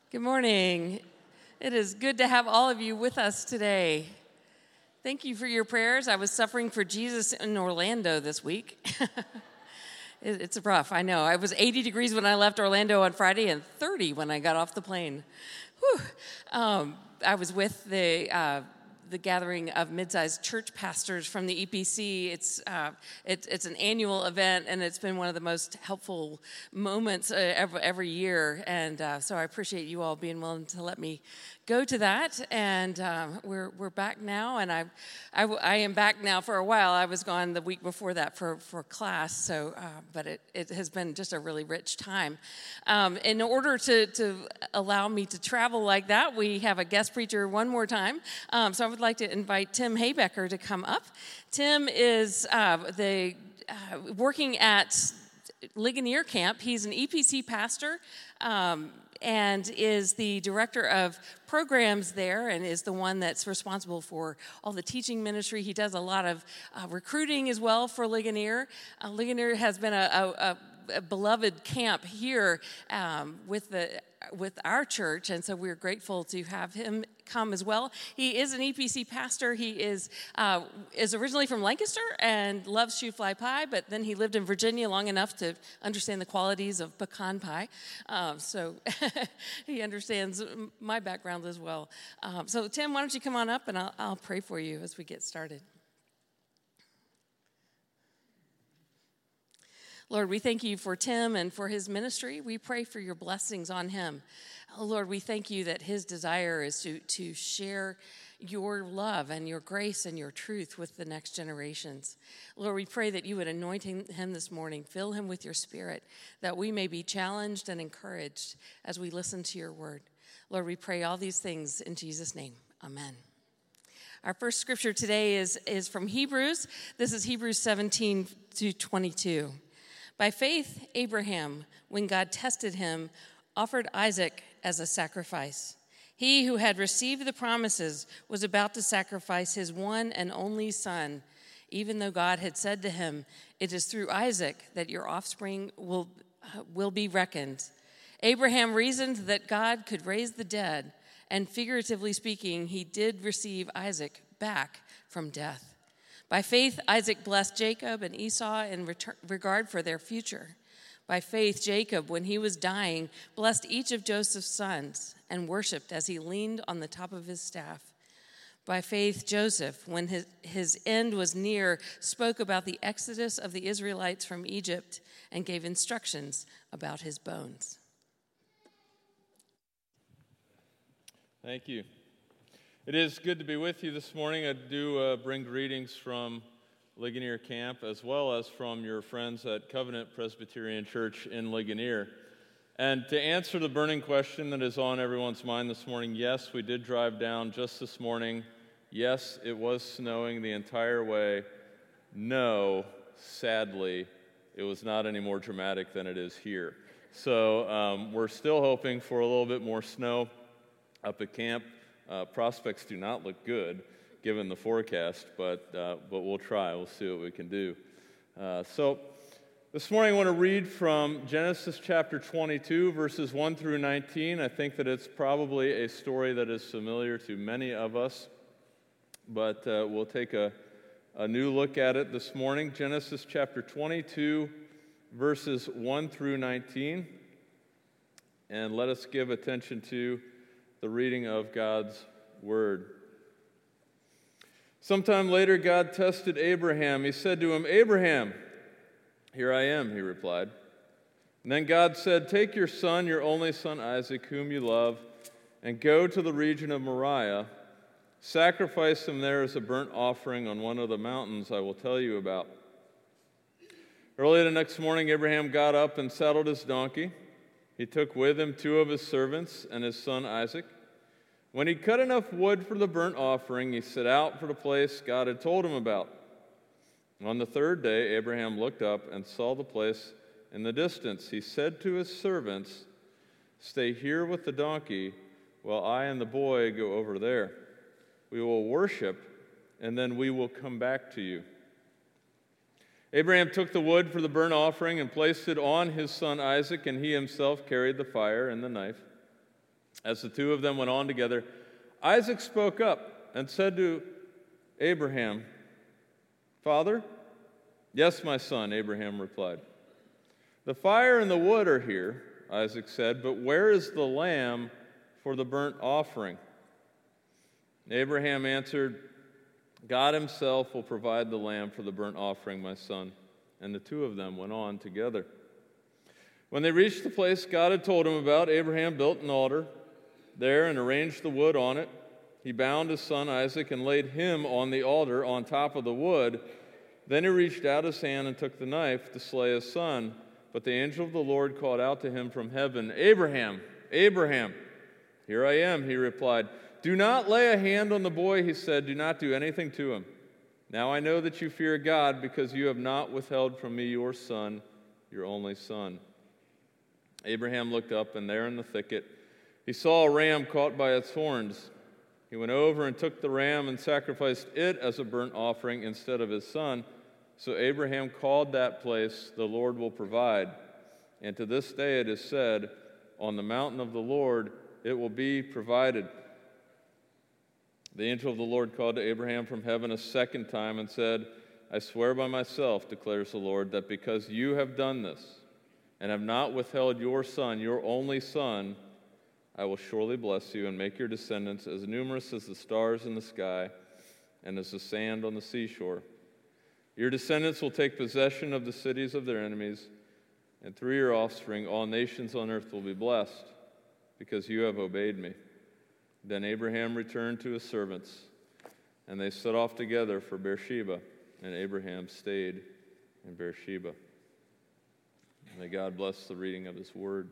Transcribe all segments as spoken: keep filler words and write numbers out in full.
Good morning. It is good to have all of you with us today. Thank you for your prayers. I was suffering for Jesus in Orlando this week. It's rough, I know. I was eighty degrees when I left Orlando on Friday and thirty when I got off the plane. Whew. Um, I was with the uh, the gathering of mid-sized church pastors from the E P C. It's uh, it, it's an annual event, and it's been one of the most helpful moments uh, every, every year. And uh, so I appreciate you all being willing to let me go to that. And uh, we're we're back now, and I, I I am back now for a while. I was gone the week before that for for class. So, uh, but it it has been just a really rich time. Um, in order to to allow me to travel like that, we have a guest preacher one more time. Um, so I would like to invite Tim Haybecker to come up. Tim is uh, the uh, working at Ligonier Camp. He's an E P C pastor um, and is the director of programs there, and is the one that's responsible for all the teaching ministry. He does a lot of uh, recruiting as well for Ligonier. Uh, Ligonier has been a, a, a beloved camp here um, with the with our church, and so we're grateful to have him come as well. He is an E P C pastor. He is uh, is originally from Lancaster and loves shoe fly pie, but then he lived in Virginia long enough to understand the qualities of pecan pie. Um, so he understands my background as well. Um, so Tim, why don't you come on up, and I'll, I'll pray for you as we get started. Lord, we thank you for Tim and for his ministry. We pray for your blessings on him. Oh, Lord, we thank you that his desire is to, to share your love and your grace and your truth with the next generations. Lord, we pray that you would anoint him this morning, fill him with your spirit, that we may be challenged and encouraged as we listen to your word. Lord, we pray all these things in Jesus' name. Amen. Our first scripture today is, is from Hebrews. This is Hebrews seventeen to twenty-two. By faith, Abraham, when God tested him, offered Isaac as a sacrifice. He who had received the promises was about to sacrifice his one and only son, even though God had said to him, "It is through Isaac that your offspring will, will be reckoned." Abraham reasoned that God could raise the dead, and figuratively speaking, he did receive Isaac back from death. By faith, Isaac blessed Jacob and Esau in return, regard for their future. By faith, Jacob, when he was dying, blessed each of Joseph's sons and worshipped as he leaned on the top of his staff. By faith, Joseph, when his, his end was near, spoke about the exodus of the Israelites from Egypt and gave instructions about his bones. Thank you. It is good to be with you this morning. I do uh, bring greetings from Ligonier Camp as well as from your friends at Covenant Presbyterian Church in Ligonier. And to answer the burning question that is on everyone's mind this morning, yes, we did drive down just this morning. Yes, it was snowing the entire way. No, sadly, it was not any more dramatic than it is here. So um, we're still hoping for a little bit more snow up at camp. Uh, prospects do not look good given the forecast, but uh, but we'll try. We'll see what we can do. Uh, so this morning I want to read from Genesis chapter twenty-two, verses one through nineteen. I think that it's probably a story that is familiar to many of us, but uh, we'll take a, a new look at it this morning. Genesis chapter twenty-two, verses one through nineteen. And let us give attention to the reading of God's word. Sometime later, God tested Abraham. He said to him, "Abraham." "Here I am," he replied. And then God said, "Take your son, your only son Isaac, whom you love, and go to the region of Moriah. Sacrifice him there as a burnt offering on one of the mountains I will tell you about." Early the next morning, Abraham got up and saddled his donkey. He took with him two of his servants and his son Isaac. When he cut enough wood for the burnt offering, he set out for the place God had told him about. On the third day, Abraham looked up and saw the place in the distance. He said to his servants, "Stay here with the donkey while I and the boy go over there. We will worship, and then we will come back to you." Abraham took the wood for the burnt offering and placed it on his son Isaac, and he himself carried the fire and the knife. As the two of them went on together, Isaac spoke up and said to Abraham, "Father?" "Yes, my son," Abraham replied. "The fire and the wood are here," Isaac said, "but where is the lamb for the burnt offering?" Abraham answered, "God himself will provide the lamb for the burnt offering, my son." And the two of them went on together. When they reached the place God had told him about, Abraham built an altar there and arranged the wood on it. He bound his son Isaac and laid him on the altar on top of the wood. Then he reached out his hand and took the knife to slay his son. But the angel of the Lord called out to him from heaven, "Abraham, Abraham." "Here I am," he replied. "Do not lay a hand on the boy," he said. "Do not do anything to him. Now I know that you fear God, because you have not withheld from me your son, your only son." Abraham looked up, and there in the thicket he saw a ram caught by its horns. He went over and took the ram and sacrificed it as a burnt offering instead of his son. So Abraham called that place, "The Lord will provide." And to this day it is said, "On the mountain of the Lord it will be provided." The angel of the Lord called to Abraham from heaven a second time and said, "I swear by myself, declares the Lord, that because you have done this and have not withheld your son, your only son, I will surely bless you and make your descendants as numerous as the stars in the sky and as the sand on the seashore. Your descendants will take possession of the cities of their enemies, and through your offspring all nations on earth will be blessed, because you have obeyed me." Then Abraham returned to his servants, and they set off together for Beersheba, and Abraham stayed in Beersheba. May God bless the reading of his word.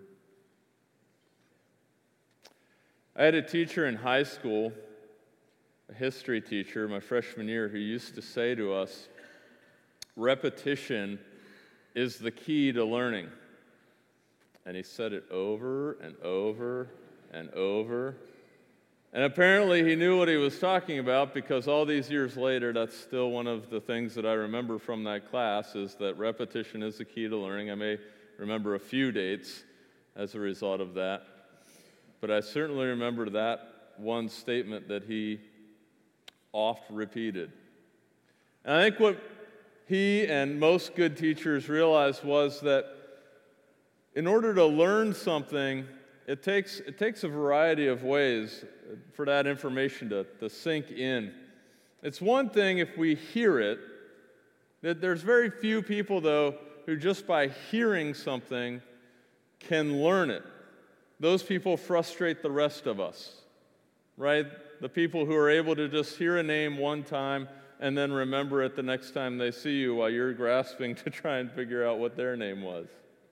I had a teacher in high school, a history teacher, my freshman year, who used to say to us, "Repetition is the key to learning." And he said it over and over and over. And apparently he knew what he was talking about, because all these years later, that's still one of the things that I remember from that class, is that repetition is the key to learning. I may remember a few dates as a result of that, but I certainly remember that one statement that he oft repeated. And I think what he and most good teachers realized was that in order to learn something, it takes it takes a variety of ways for that information to, to sink in. It's one thing if we hear it. That there's very few people, though, who just by hearing something can learn it. Those people frustrate the rest of us, right? The people who are able to just hear a name one time and then remember it the next time they see you while you're grasping to try and figure out what their name was.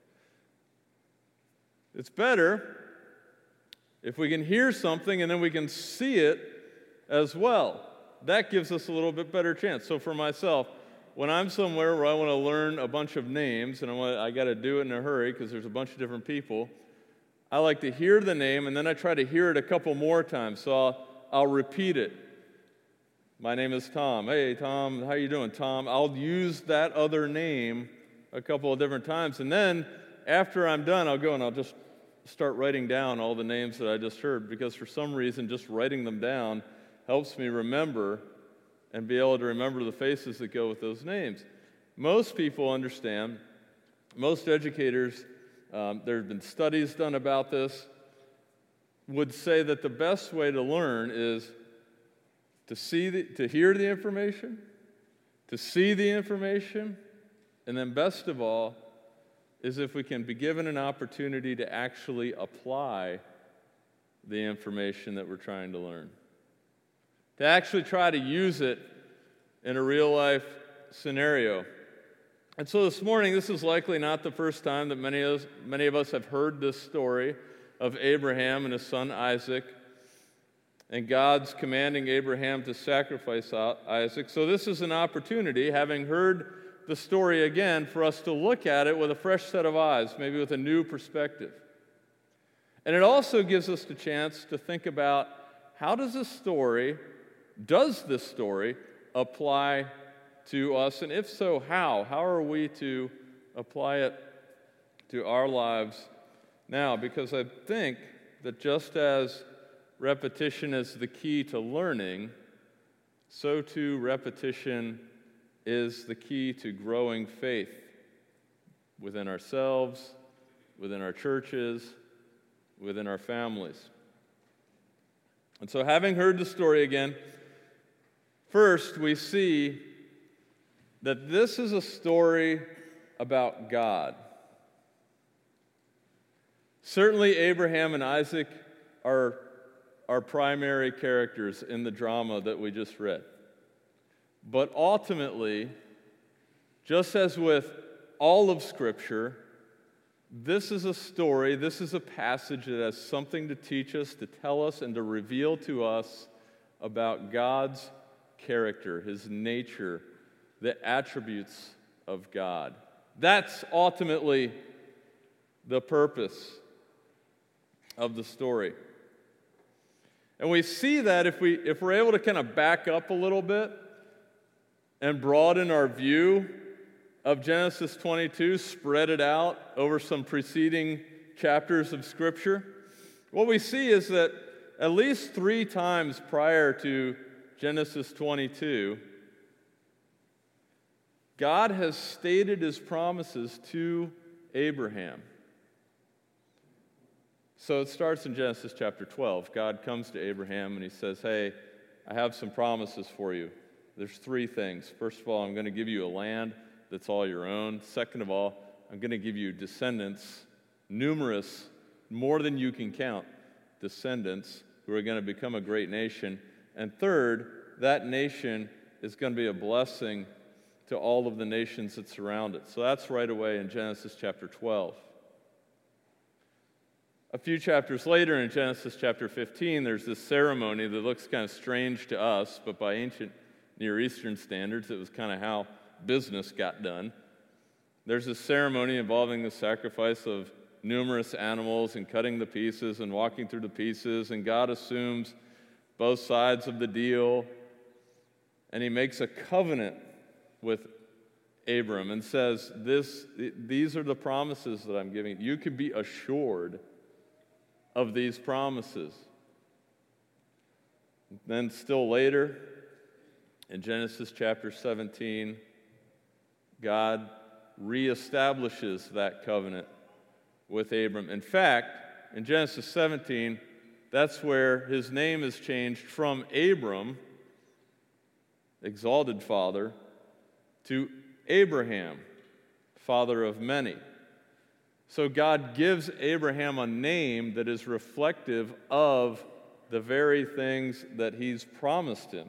It's better if we can hear something and then we can see it as well. That gives us a little bit better chance. So for myself, when I'm somewhere where I want to learn a bunch of names, and I, want, I got to do it in a hurry because there's a bunch of different people, I like to hear the name, and then I try to hear it a couple more times. So I'll, I'll repeat it. My name is Tom. Hey, Tom, how you doing, Tom? I'll use that other name a couple of different times, and then after I'm done, I'll go and I'll just start writing down all the names that I just heard, because for some reason, just writing them down helps me remember and be able to remember the faces that go with those names. Most people understand, most educators, um, there have been studies done about this, would say that the best way to learn is to see, the, to hear the information, to see the information, and then best of all, is if we can be given an opportunity to actually apply the information that we're trying to learn. To actually try to use it in a real-life scenario. And so this morning, this is likely not the first time that many of us, many of us have heard this story of Abraham and his son Isaac, and God's commanding Abraham to sacrifice Isaac. So this is an opportunity, having heard the story again, for us to look at it with a fresh set of eyes, maybe with a new perspective. And it also gives us the chance to think about, how does this story, does this story apply to us? And if so, how? How are we to apply it to our lives now? Because I think that just as repetition is the key to learning, so too repetition is the key to growing faith within ourselves, within our churches, within our families. And so, having heard the story again, first we see that this is a story about God. Certainly, Abraham and Isaac are our primary characters in the drama that we just read. But ultimately, just as with all of Scripture, this is a story, this is a passage that has something to teach us, to tell us, and to reveal to us about God's character, His nature, the attributes of God. That's ultimately the purpose of the story. And we see that if, we, if we're able to kind of back up a little bit and broaden our view of Genesis twenty-two, spread it out over some preceding chapters of Scripture, what we see is that at least three times prior to Genesis twenty-two, God has stated His promises to Abraham. So it starts in Genesis chapter twelve. God comes to Abraham and He says, hey, I have some promises for you. There's three things. First of all, I'm going to give you a land that's all your own. Second of all, I'm going to give you descendants, numerous, more than you can count, descendants who are going to become a great nation. And third, that nation is going to be a blessing to all of the nations that surround it. So that's right away in Genesis chapter twelve. A few chapters later in Genesis chapter fifteen, there's this ceremony that looks kind of strange to us, but by ancient Near Eastern standards, it was kind of how business got done. There's this ceremony involving the sacrifice of numerous animals and cutting the pieces and walking through the pieces, and God assumes both sides of the deal, and He makes a covenant with Abram and says, "This, these are the promises that I'm giving. You can be assured of these promises." Then still later, in Genesis chapter seventeen, God reestablishes that covenant with Abram. In fact, in Genesis seventeen, that's where his name is changed from Abram, exalted father, to Abraham, father of many. So God gives Abraham a name that is reflective of the very things that He's promised him.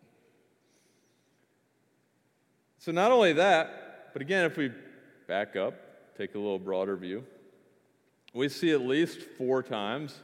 So not only that, but again, if we back up, take a little broader view, we see at least four times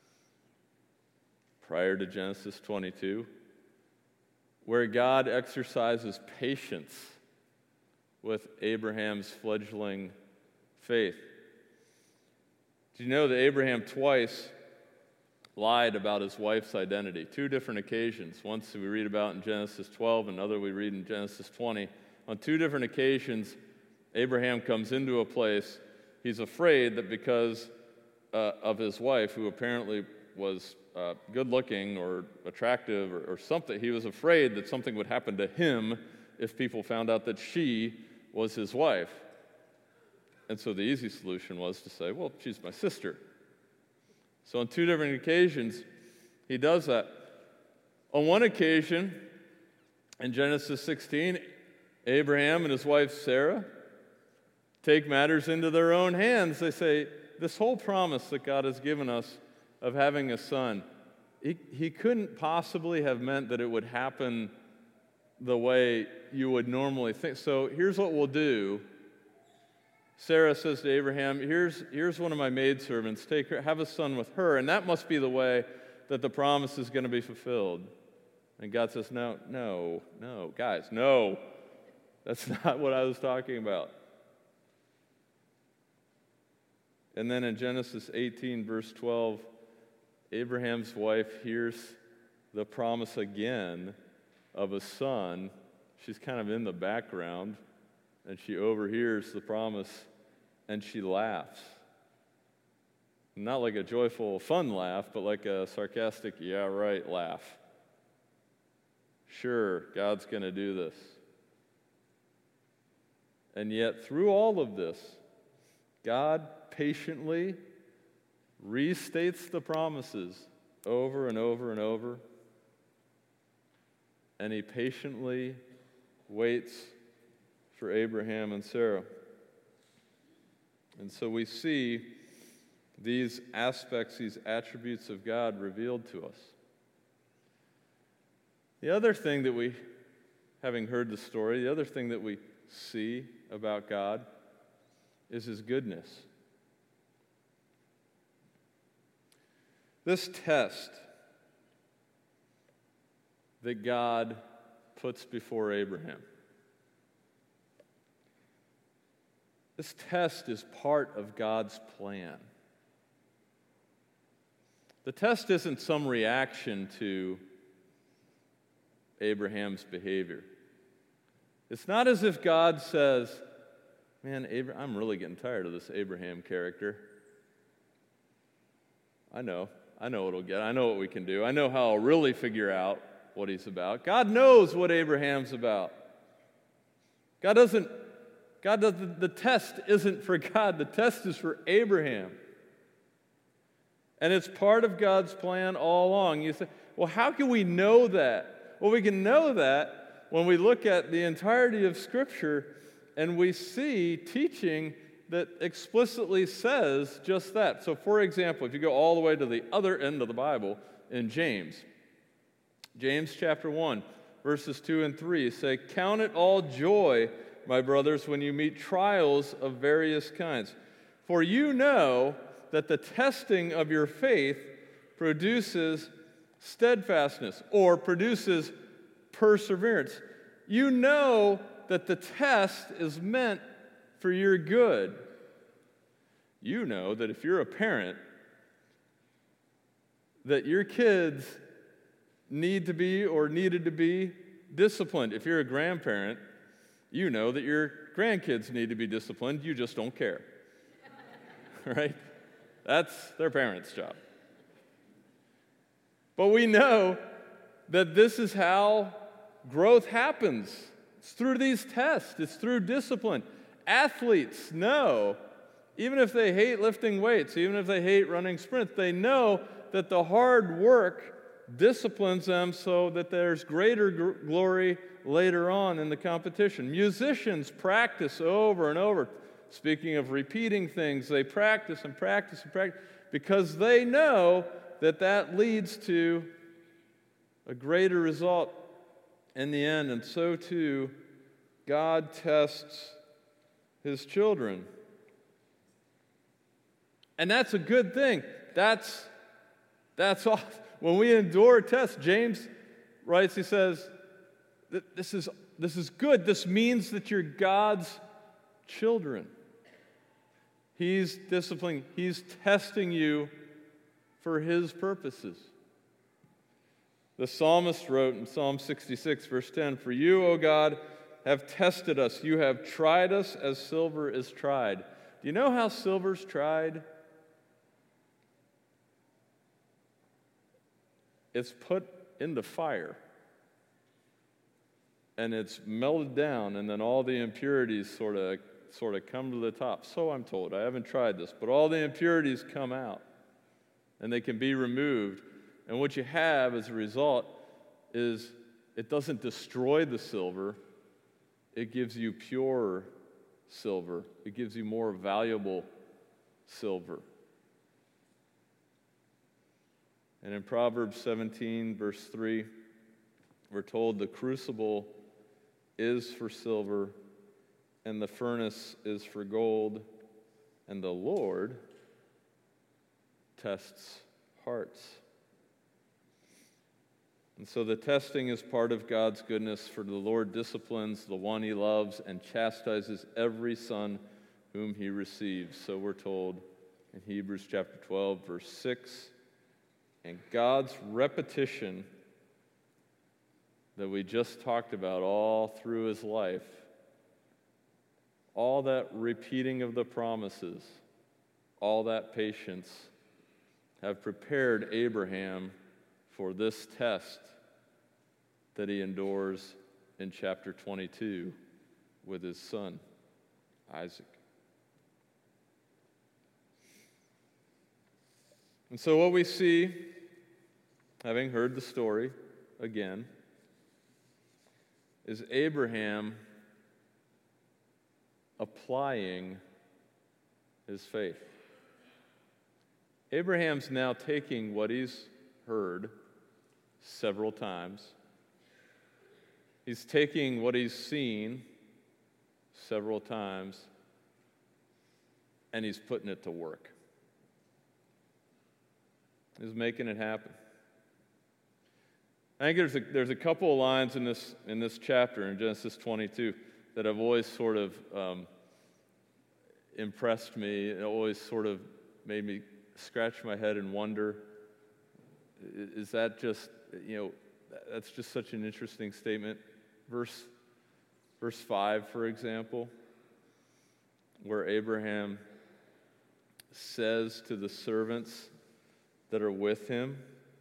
prior to Genesis twenty-two where God exercises patience with Abraham's fledgling faith. Did you know that Abraham twice lied about his wife's identity? Two different occasions. Once we read about in Genesis twelve, another we read in Genesis twenty. On two different occasions, Abraham comes into a place. He's afraid that because uh, of his wife, who apparently was uh, good-looking or attractive or, or something, he was afraid that something would happen to him if people found out that she was his wife. And so the easy solution was to say, well, she's my sister. So on two different occasions, he does that. On one occasion, in Genesis sixteen, Abraham and his wife Sarah take matters into their own hands. They say, this whole promise that God has given us of having a son, he, he couldn't possibly have meant that it would happen the way you would normally think. So here's what we'll do. Sarah says to Abraham, here's, here's one of my maidservants. Take her, have a son with her, and that must be the way that the promise is going to be fulfilled. And God says, no, no, no, guys, no. That's not what I was talking about. And then in Genesis eighteen, verse twelve, Abraham's wife hears the promise again of a son. She's kind of in the background, and she overhears the promise, and she laughs. Not like a joyful, fun laugh, but like a sarcastic, yeah, right laugh. Sure, God's going to do this. And yet, through all of this, God patiently restates the promises over and over and over, and he patiently waits for Abraham and Sarah. And so we see these aspects, these attributes of God revealed to us. The other thing that we, having heard the story, the other thing that we see about God is his goodness. This test that God puts before Abraham, this test is part of God's plan. The test isn't some reaction to Abraham's behavior. It's not as if God says, man, Abra- I'm really getting tired of this Abraham character. I know. I know what it'll get. I know what we can do. I know how I'll really figure out what he's about. God knows what Abraham's about. God doesn't, God doesn't, the test isn't for God. The test is for Abraham. And it's part of God's plan all along. You say, well, how can we know that? Well, we can know that when we look at the entirety of Scripture and we see teaching that explicitly says just that. So, for example, if you go all the way to the other end of the Bible in James, James chapter one, verses two and three say, "Count it all joy, my brothers, when you meet trials of various kinds. For you know that the testing of your faith produces steadfastness," or produces perseverance. You know that the test is meant for your good. You know that if you're a parent, that your kids need to be or needed to be disciplined. If you're a grandparent, you know that your grandkids need to be disciplined. You just don't care. Right? That's their parents' job. But we know that this is how growth happens. It's through these tests. It's through discipline. Athletes know, even if they hate lifting weights, even if they hate running sprints, they know that the hard work disciplines them so that there's greater gr- glory later on in the competition. Musicians practice over and over. Speaking of repeating things, they practice and practice and practice because they know that that leads to a greater result in the end. And so too, God tests his children. And that's a good thing. That's, that's all. When we endure tests, James writes, he says, this is, this is good. This means that you're God's children. He's disciplining, he's testing you for his purposes. The psalmist wrote in Psalm sixty-six, verse ten, "For you, O God, have tested us. You have tried us as silver is tried." Do you know how silver's tried? It's put into fire, and it's melted down, and then all the impurities sort of sort of come to the top. So I'm told. I haven't tried this, but all the impurities come out, and they can be removed. And what you have as a result is it doesn't destroy the silver. It gives you pure silver. It gives you more valuable silver. And in Proverbs seventeen, verse three, we're told the crucible is for silver, and the furnace is for gold, and the Lord tests hearts. And so the testing is part of God's goodness, for the Lord disciplines the one he loves and chastises every son whom he receives. So we're told in Hebrews chapter twelve, verse six. And God's repetition that we just talked about all through his life, all that repeating of the promises, all that patience have prepared Abraham for this test that he endures in chapter twenty-two with his son, Isaac. And so what we see, having heard the story again, is Abraham applying his faith. Abraham's now taking what he's heard several times. He's taking what he's seen several times, and he's putting it to work. He's making it happen. I think there's a, there's a couple of lines in this in this chapter in Genesis twenty-two that have always sort of um, impressed me. It always sort of made me scratch my head and wonder, is that just, you know, that's just such an interesting statement. Verse, verse five, for example, where Abraham says to the servants that are with him,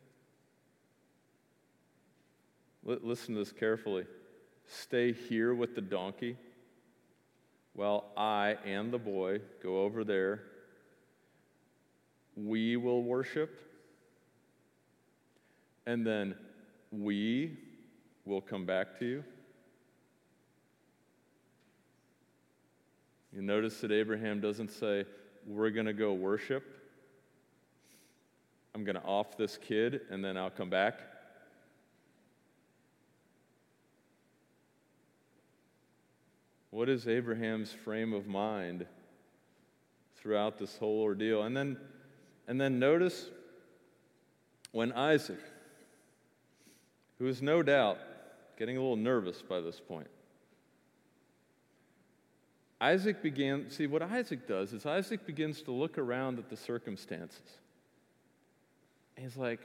listen to this carefully, stay here with the donkey while I and the boy go over there. We will worship, and then we will come back to you. You notice that Abraham doesn't say, we're going to go worship. I'm going to off this kid, and then I'll come back. What is Abraham's frame of mind throughout this whole ordeal? And then, and then notice when Isaac, who is no doubt getting a little nervous by this point, Isaac began, see what Isaac does is Isaac begins to look around at the circumstances. And he's like,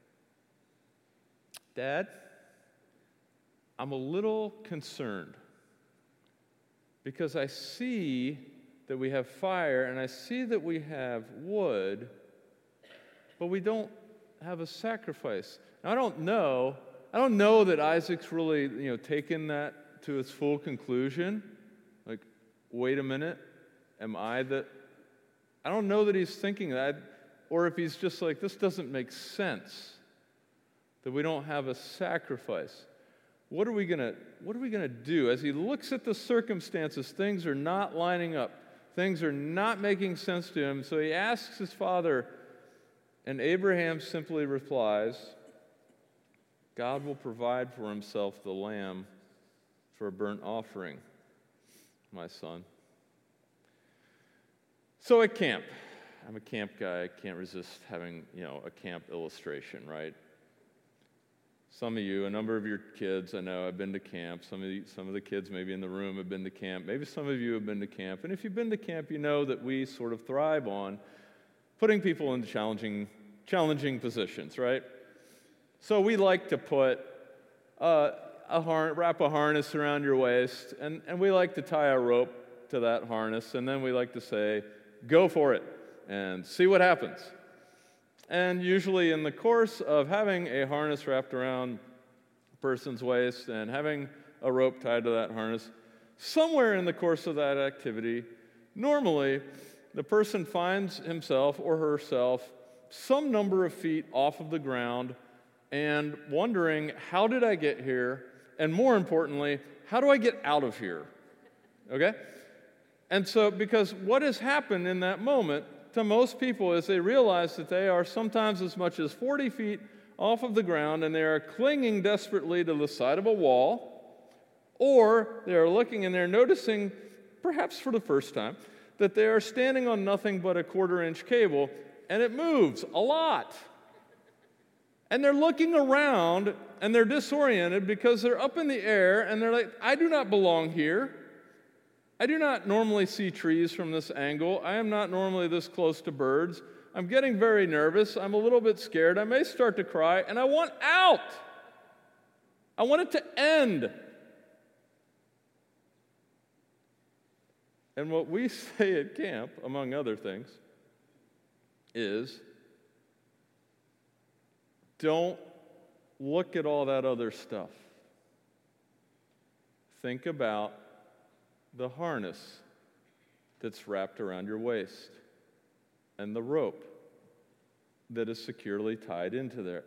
Dad, I'm a little concerned because I see that we have fire and I see that we have wood, but we don't have a sacrifice. Now, I don't know, I don't know that Isaac's really, you know, taken that to its full conclusion. Like, wait a minute, am I the, I don't know that he's thinking that, or if he's just like, this doesn't make sense, that we don't have a sacrifice. What are we gonna, what are we gonna do? As he looks at the circumstances, things are not lining up. Things are not making sense to him. So he asks his father, and Abraham simply replies, God will provide for himself the lamb for a burnt offering, my son. So at camp, I'm a camp guy. I can't resist having, you know, a camp illustration, right? Some of you, a number of your kids, I know, have been to camp. Some of the, some of the kids maybe in the room have been to camp. Maybe some of you have been to camp. And if you've been to camp, you know that we sort of thrive on putting people in challenging, challenging positions, right? So we like to put uh, a har- wrap a harness around your waist, and, and we like to tie a rope to that harness, and then we like to say, go for it, and see what happens. And usually in the course of having a harness wrapped around a person's waist and having a rope tied to that harness, somewhere in the course of that activity, normally the person finds himself or herself some number of feet off of the ground and wondering, how did I get here? And more importantly, how do I get out of here? Okay? And so, because what has happened in that moment to most people is they realize that they are sometimes as much as forty feet off of the ground and they are clinging desperately to the side of a wall, or they are looking and they're noticing, perhaps for the first time, that they are standing on nothing but a quarter-inch cable, and it moves a lot. And they're looking around and they're disoriented because they're up in the air and they're like, I do not belong here. I do not normally see trees from this angle. I am not normally this close to birds. I'm getting very nervous. I'm a little bit scared. I may start to cry, and I want out. I want it to end. And what we say at camp, among other things, is don't look at all that other stuff. Think about the harness that's wrapped around your waist and the rope that is securely tied into there.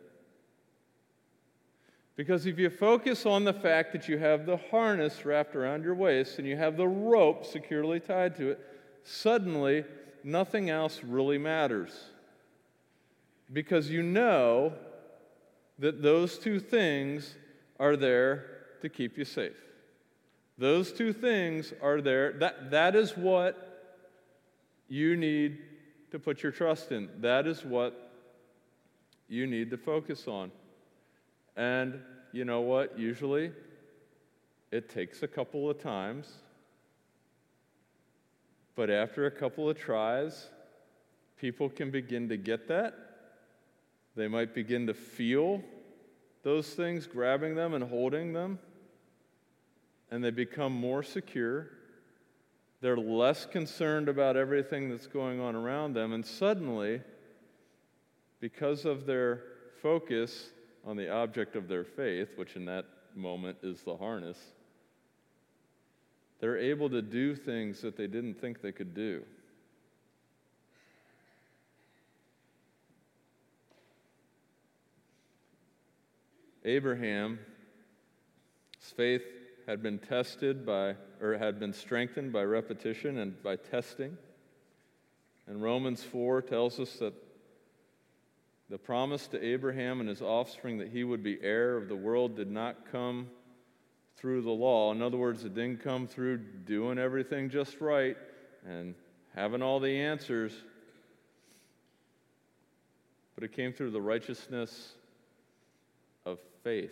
Because if you focus on the fact that you have the harness wrapped around your waist and you have the rope securely tied to it, suddenly nothing else really matters. Because you know that those two things are there to keep you safe. Those two things are there. That, that is what you need to put your trust in. That is what you need to focus on. And you know what? Usually, it takes a couple of times. But after a couple of tries, people can begin to get that. They might begin to feel those things, grabbing them and holding them. And they become more secure. They're less concerned about everything that's going on around them. And suddenly, because of their focus on the object of their faith, which in that moment is the harness, they're able to do things that they didn't think they could do. Abraham's faith had been tested by, or had been strengthened by repetition and by testing. And Romans four tells us that the promise to Abraham and his offspring that he would be heir of the world did not come through the law. In other words, it didn't come through doing everything just right and having all the answers, but it came through the righteousness of faith.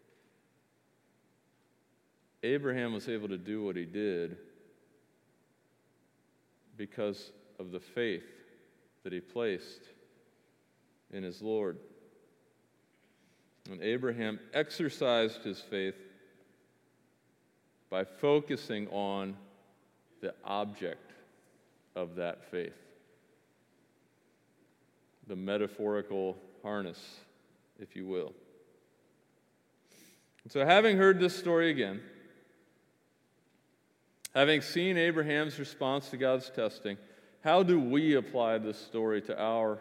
Abraham was able to do what he did because of the faith that he placed in his Lord. And Abraham exercised his faith by focusing on the object of that faith, the metaphorical harness, if you will. And so having heard this story again, having seen Abraham's response to God's testing, how do we apply this story to our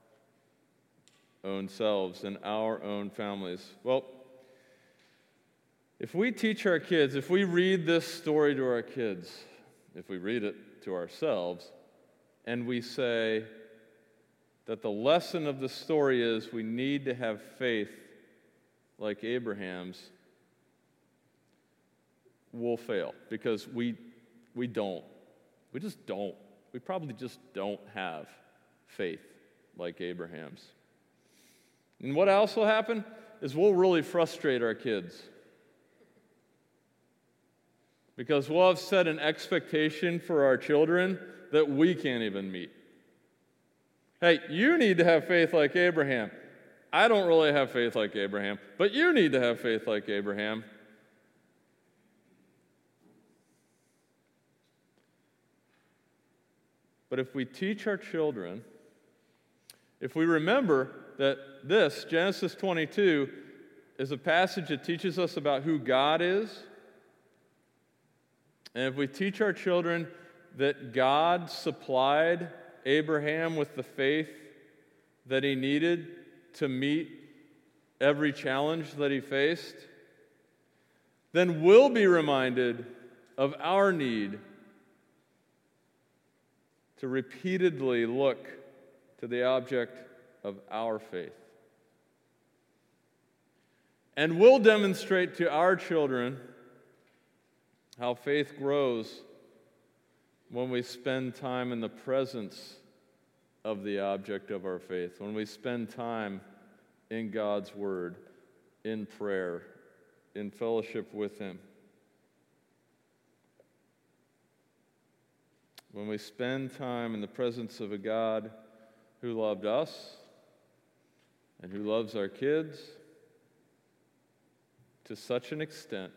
own selves and our own families? Well, if we teach our kids, if we read this story to our kids, if we read it to ourselves, and we say that the lesson of the story is we need to have faith like Abraham's, we'll fail because we we don't. We just don't. We probably just don't have faith like Abraham's. And what else will happen is we'll really frustrate our kids. Because we'll have set an expectation for our children that we can't even meet. Hey, you need to have faith like Abraham. I don't really have faith like Abraham, but you need to have faith like Abraham. But if we teach our children, if we remember that this, Genesis twenty-two, is a passage that teaches us about who God is, and if we teach our children that God supplied Abraham with the faith that he needed to meet every challenge that he faced, then we'll be reminded of our need to repeatedly look to the object of our faith. And we'll demonstrate to our children how faith grows when we spend time in the presence of the object of our faith, when we spend time in God's Word, in prayer, in fellowship with Him. When we spend time in the presence of a God who loved us and who loves our kids to such an extent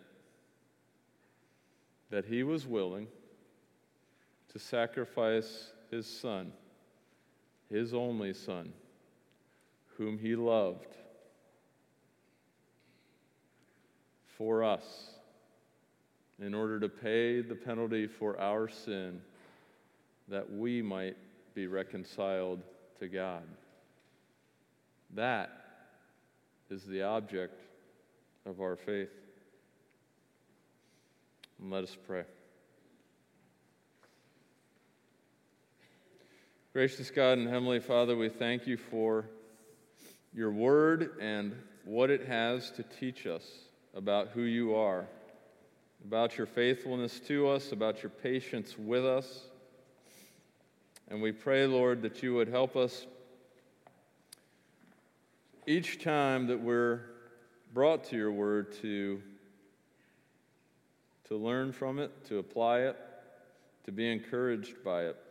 that He was willing to sacrifice His Son, His only Son, whom He loved, for us in order to pay the penalty for our sin, that we might be reconciled to God. That is the object of our faith. And let us pray. Gracious God and Heavenly Father, we thank you for your word and what it has to teach us about who you are, about your faithfulness to us, about your patience with us. And we pray, Lord, that you would help us each time that we're brought to your word to, to learn from it, to apply it, to be encouraged by it,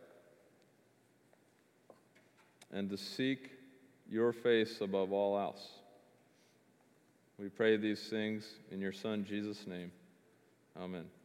and to seek your face above all else. We pray these things in your Son, Jesus' name. Amen.